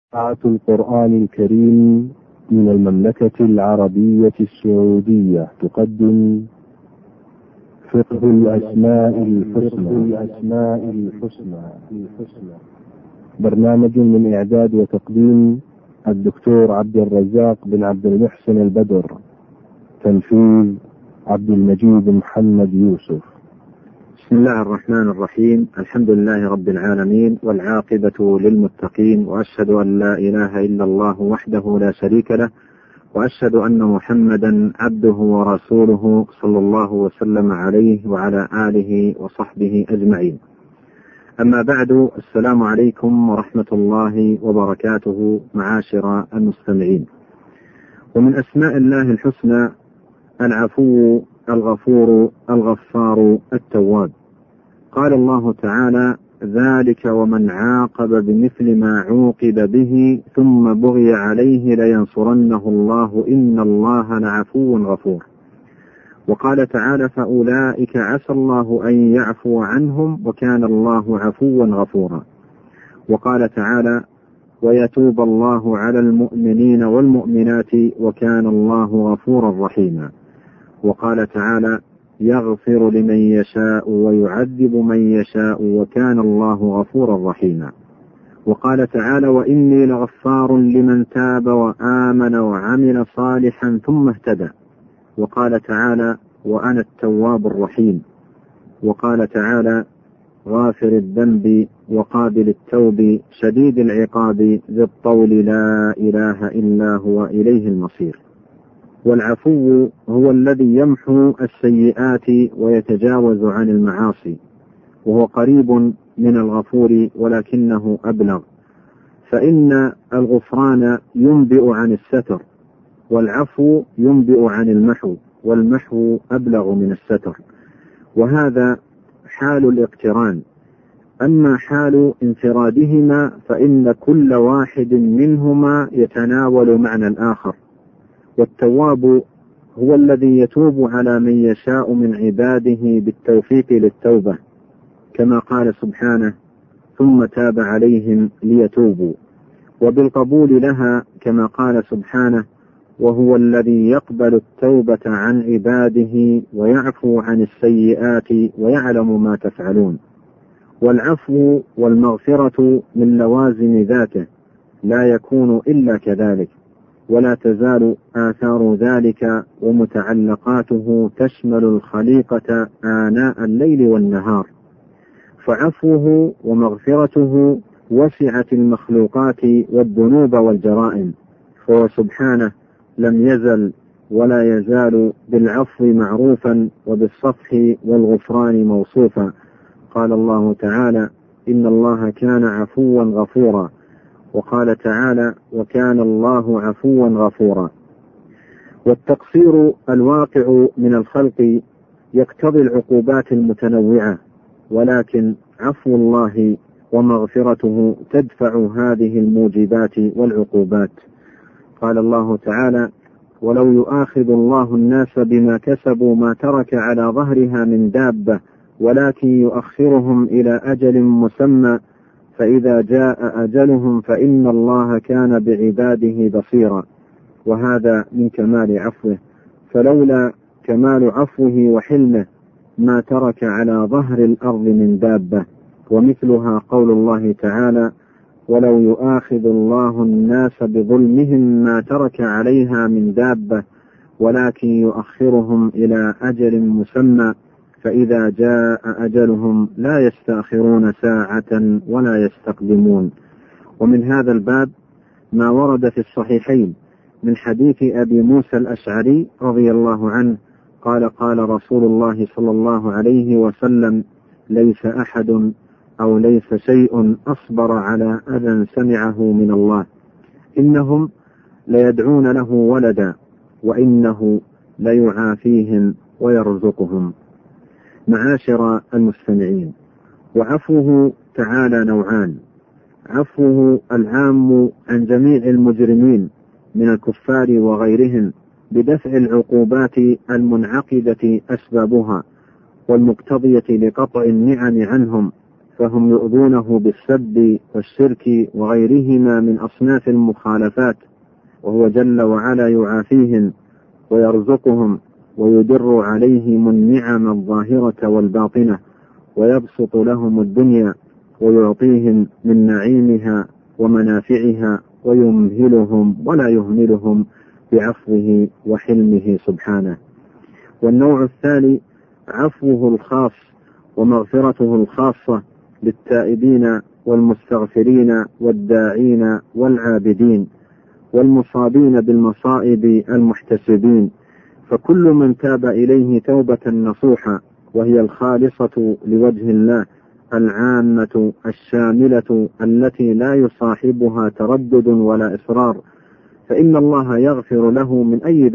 إذاعة القرآن الكريم من المملكة العربية السعودية تقدم فقه الأسماء الحسنى. برنامج من إعداد وتقديم الدكتور عبد الرزاق بن عبد المحسن البدر، تنفيذ عبد المجيد محمد يوسف. بسم الله الرحمن الرحيم. الحمد لله رب العالمين، والعاقبة للمتقين، وأشهد أن لا إله إلا الله وحده لا شريك له، وأشهد أن محمدا عبده ورسوله صلى الله وسلم عليه وعلى آله وصحبه أجمعين. أما بعد، السلام عليكم ورحمة الله وبركاته معاشر المستمعين. ومن أسماء الله الحسنى العفو، الغفور، الغفار، التواب. قال الله تعالى: ذلك ومن عاقب بمثل ما عوقب به ثم بغي عليه لينصرنه الله إن الله لعفو غفور. وقال تعالى: فأولئك عسى الله أن يعفو عنهم وكان الله عفوا غفورا. وقال تعالى: ويتوب الله على المؤمنين والمؤمنات وكان الله غفورا رحيما. وقال تعالى: يغفر لمن يشاء ويعذب من يشاء وكان الله غفورا رحيما. وقال تعالى: وإني لغفار لمن تاب وآمن وعمل صالحا ثم اهتدى. وقال تعالى: وأنا التواب الرحيم. وقال تعالى: غافر الذنب وقابل التوب شديد العقاب ذي الطول لا إله إلا هو إليه المصير. والعفو هو الذي يمحو السيئات ويتجاوز عن المعاصي، وهو قريب من الغفور ولكنه أبلغ، فإن الغفران ينبئ عن الستر، والعفو ينبئ عن المحو، والمحو أبلغ من الستر. وهذا حال الاقتران. أما حال انفرادهما فإن كل واحد منهما يتناول معنى الآخر. والتواب هو الذي يتوب على من يشاء من عباده بالتوفيق للتوبة، كما قال سبحانه: ثم تاب عليهم ليتوبوا، وبالقبول لها كما قال سبحانه: وهو الذي يقبل التوبة عن عباده ويعفو عن السيئات ويعلم ما تفعلون. والعفو والمغفرة من لوازم ذاته، لا يكون إلا كذلك، ولا تزال آثار ذلك ومتعلقاته تشمل الخليقة آناء الليل والنهار. فعفوه ومغفرته وسعت المخلوقات والذنوب والجرائم، فهو سبحانه لم يزل ولا يزال بالعفو معروفا وبالصفح والغفران موصوفا. قال الله تعالى: إن الله كان عفوا غفورا. وقال تعالى: وكان الله عفوا غفورا. والتقصير الواقع من الخلق يقتضي العقوبات المتنوعة، ولكن عفو الله ومغفرته تدفع هذه الموجبات والعقوبات. قال الله تعالى: ولو يؤاخذ الله الناس بما كسبوا ما ترك على ظهرها من دابة ولكن يؤخرهم إلى أجل مسمى فإذا جاء أجلهم فإن الله كان بعباده بصيرا. وهذا من كمال عفوه، فلولا كمال عفوه وحلمه ما ترك على ظهر الأرض من دابة. ومثلها قول الله تعالى: ولو يؤاخذ الله الناس بظلمهم ما ترك عليها من دابة ولكن يؤخرهم إلى أجل مسمى فإذا جاء أجلهم لا يستأخرون ساعة ولا يستقدمون. ومن هذا الباب ما ورد في الصحيحين من حديث أبي موسى الأشعري رضي الله عنه قال: قال رسول الله صلى الله عليه وسلم: ليس أحد أو ليس شيء أصبر على أذى سمعه من الله، إنهم ليدعون له ولدا وإنه ليعافيهم ويرزقهم. معاشر المستمعين، وعفوه تعالى نوعان: عفوه العام عن جميع المجرمين من الكفار وغيرهم بدفع العقوبات المنعقدة أسبابها والمقتضية لقطع النعم عنهم، فهم يؤذونه بالسب والشرك وغيرهما من أصناف المخالفات، وهو جل وعلا يعافيهم ويرزقهم ويدر عليهم النعم الظاهرة والباطنة، ويبسط لهم الدنيا ويعطيهم من نعيمها ومنافعها، ويمهلهم ولا يهملهم بعفوه وحلمه سبحانه. والنوع الثاني عفوه الخاص ومغفرته الخاصة للتائبين والمستغفرين والداعين والعابدين والمصابين بالمصائب المحتسبين، فكل من تاب إليه توبة نصوحة وهي الخالصة لوجه الله العامة الشاملة التي لا يصاحبها تردد ولا إصرار، فإن الله يغفر له من أي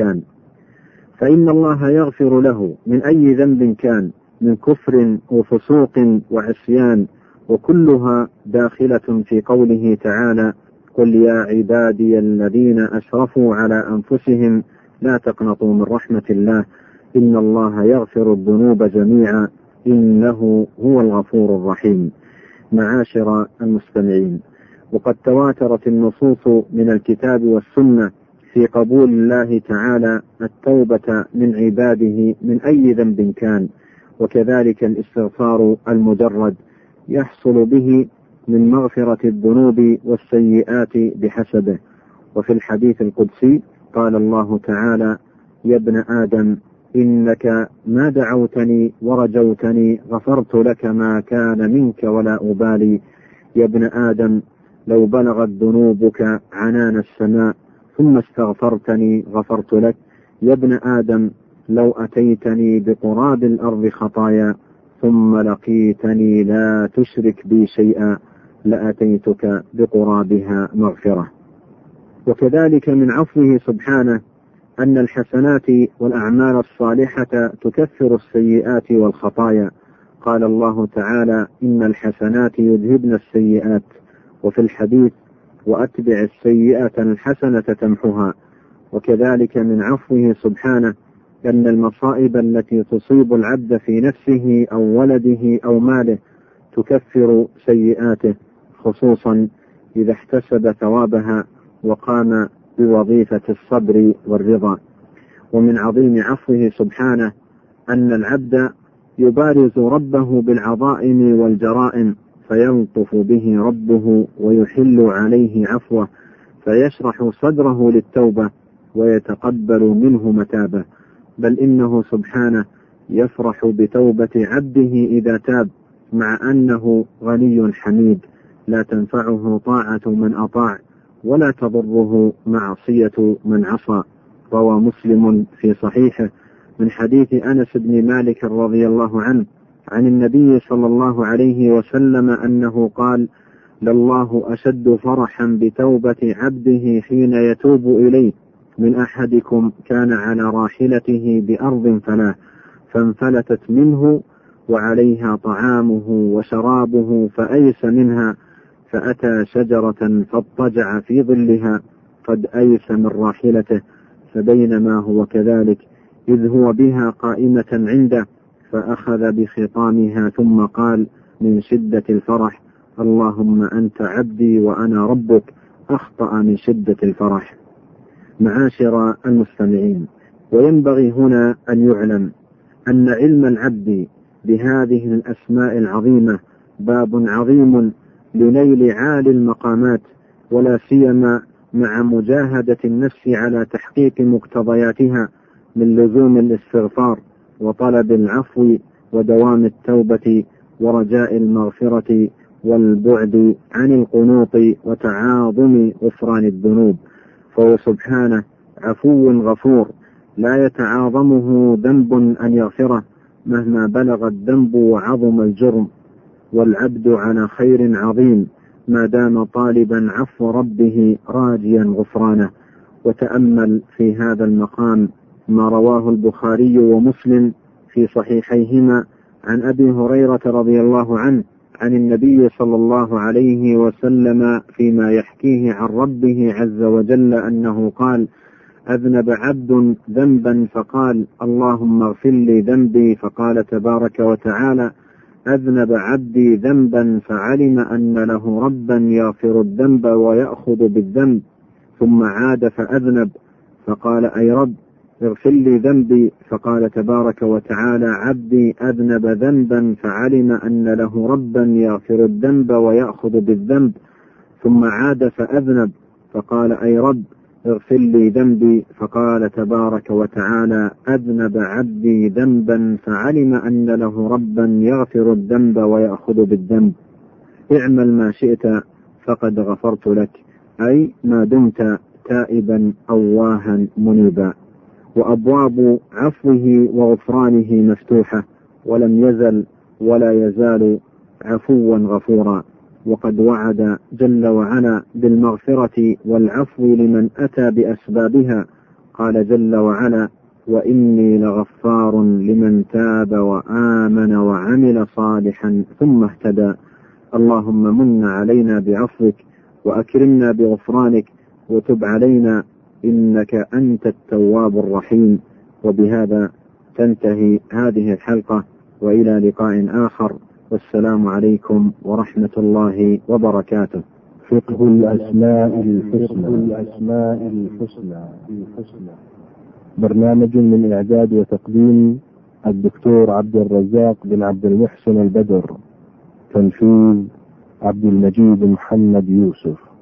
ذنب كان من كفر وفسوق وعصيان، وكلها داخلة في قوله تعالى: قل يا عبادي الذين أسرفوا على أنفسهم لا تقنطوا من رحمة الله إن الله يغفر الذنوب جميعا إنه هو الغفور الرحيم. معاشر المستمعين، وقد تواترت النصوص من الكتاب والسنة في قبول الله تعالى التوبة من عباده من أي ذنب كان، وكذلك الاستغفار المجرد يحصل به من مغفرة الذنوب والسيئات بحسبه. وفي الحديث القدسي قال الله تعالى: يا ابن آدم إنك ما دعوتني ورجوتني غفرت لك ما كان منك ولا أبالي. يا ابن آدم لو بلغت ذنوبك عنان السماء ثم استغفرتني غفرت لك. يا ابن آدم لو أتيتني بقراب الأرض خطايا ثم لقيتني لا تشرك بي شيئا لأتيتك بقرابها مغفرة. وكذلك من عفوه سبحانه أن الحسنات والأعمال الصالحة تكفر السيئات والخطايا. قال الله تعالى: إن الحسنات يذهبن السيئات. وفي الحديث: وأتبع السيئة الحسنة تمحها. وكذلك من عفوه سبحانه أن المصائب التي تصيب العبد في نفسه أو ولده أو ماله تكفر سيئاته، خصوصا إذا احتسب ثوابها وقام بوظيفة الصبر والرضا. ومن عظيم عفوه سبحانه أن العبد يبارز ربه بالعظائم والجرائم فيلطف به ربه ويحل عليه عفوه، فيشرح صدره للتوبة ويتقبل منه متابه، بل إنه سبحانه يفرح بتوبة عبده إذا تاب، مع أنه غني حميد لا تنفعه طاعة من أطاع ولا تضره معصية من عصى. روى مسلم في صحيحه من حديث أنس بن مالك رضي الله عنه عن النبي صلى الله عليه وسلم أنه قال: لله أشد فرحا بتوبة عبده حين يتوب إليه من أحدكم كان على راحلته بأرض فلاة فانفلتت منه وعليها طعامه وشرابه فأيس منها فأتى شجرة فاضطجع في ظلها قد أيس من راحلته، فبينما هو كذلك إذ هو بها قائمة عنده فأخذ بخطامها ثم قال من شدة الفرح: اللهم أنت عبدي وأنا ربك، أخطأ من شدة الفرح. معاشر المستمعين، وينبغي هنا أن يعلم أن علم العبد بهذه الأسماء العظيمة باب عظيم لنيل عالي المقامات، ولا سيما مع مجاهدة النفس على تحقيق مقتضياتها من لزوم الاستغفار وطلب العفو ودوام التوبة ورجاء المغفرة والبعد عن القنوط وتعاظم غفران الذنوب، فهو سبحانه عفو غفور لا يتعاظمه ذنب أن يغفره مهما بلغ الذنب وعظم الجرم، والعبد على خير عظيم ما دام طالبا عفو ربه راجيا غفرانه. وتأمل في هذا المقام ما رواه البخاري ومسلم في صحيحيهما عن أبي هريرة رضي الله عنه عن النبي صلى الله عليه وسلم فيما يحكيه عن ربه عز وجل أنه قال: أذنب عبد ذنبا فقال: اللهم اغفر لي ذنبي، فقال تبارك وتعالى: أذنب عبدي ذنبا فعلم أن له ربا يغفر الذنب ويأخذ بالذنب، ثم عاد فأذنب فقال أي رب اغفر لي ذنبي، فقال تبارك وتعالى عبدي أذنب ذنبا فعلم أن له ربا يغفر الذنب ويأخذ بالذنب، ثم عاد فأذنب فقال أي رب اغفر لي ذنبي، فقال تبارك وتعالى أذنب عبدي ذنبا فعلم أن له ربا يغفر الذنب ويأخذ بالذنب، اعمل ما شئت فقد غفرت لك، أي ما دمت تائبا أواها منيبا. وأبواب عفوه وغفرانه مفتوحة، ولم يزل ولا يزال عفوا غفورا، وقد وعد جل وعلا بالمغفرة والعفو لمن أتى بأسبابها. قال جل وعلا وإني لغفار لمن تاب وآمن وعمل صالحا ثم اهتدى. اللهم من علينا بعفوك وأكرمنا بغفرانك وتب علينا إنك أنت التواب الرحيم. وبهذا تنتهي هذه الحلقة، وإلى لقاء آخر، والسلام عليكم ورحمة الله وبركاته. فقه الأسماء الحسنى. برنامج من إعداد وتقديم الدكتور عبد الرزاق بن عبد المحسن البدر، تنفيذ عبد المجيد محمد يوسف.